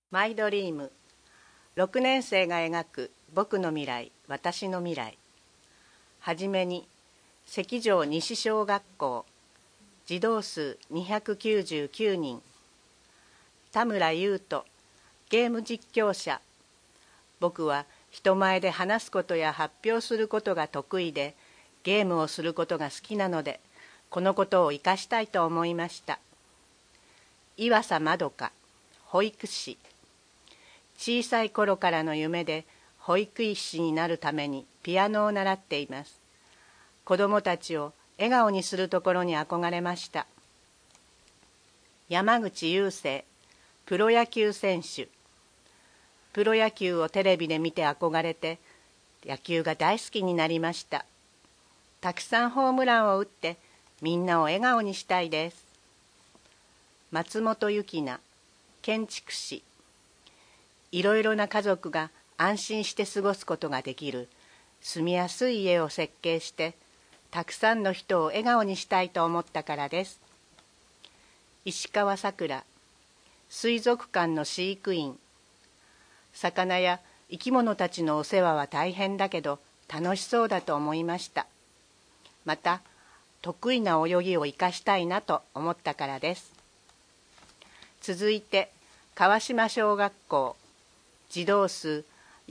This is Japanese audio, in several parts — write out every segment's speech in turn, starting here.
マイドリーム。6年生が描く僕の未来、私の未来。はじめに、関城西小学校、児童数299人。田村優斗、ゲーム実況者。僕は人前で話すことや発表することが得意で、ゲームをすることが好きなので、このことを生かしたいと思いました。岩佐まどか、保育士。小さい頃からの夢で保育士になるためにピアノを習っています。子どもたちを笑顔にするところに憧れました。山口雄星、プロ野球選手。プロ野球をテレビで見て憧れて、野球が大好きになりました。たくさんホームランを打ってみんなを笑顔にしたいです。松本幸奈、建築士。いろいろな家族が安心して過ごすことができる住みやすい家を設計して、たくさんの人を笑顔にしたいと思ったからです。石川さくら、水族館の飼育員。魚や生き物たちのお世話は大変だけど楽しそうだと思いました。また得意な泳ぎを生かしたいなと思ったからです。続いて川島小学校、児童数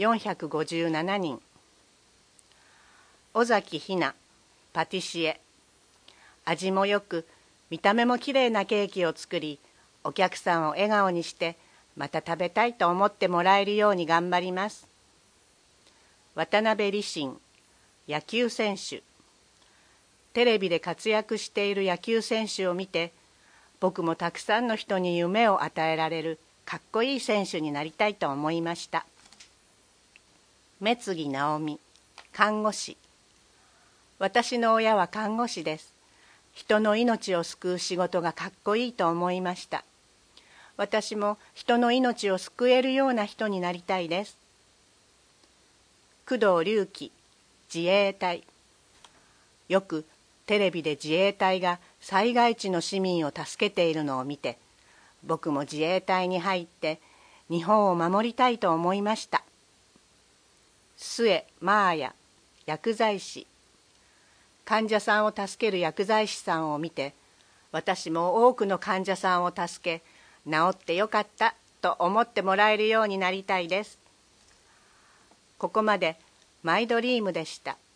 457人。尾崎ひな、パティシエ。味もよく見た目もきれいなケーキを作り、お客さんを笑顔にしてまた食べたいと思ってもらえるように頑張ります。渡辺理心、野球選手。テレビで活躍している野球選手を見て、僕もたくさんの人に夢を与えられるかっこいい選手になりたいと思いました。目次直美、看護師。私の親は看護師です。人の命を救う仕事がかっこいいと思いました。私も人の命を救えるような人になりたいです。工藤隆起、自衛隊。よくテレビで自衛隊が災害地の市民を助けているのを見て、僕も自衛隊に入って日本を守りたいと思いました。末マーヤ、薬剤師。患者さんを助ける薬剤師さんを見て、私も多くの患者さんを助け、治ってよかったと思ってもらえるようになりたいです。ここまでマイドリームでした。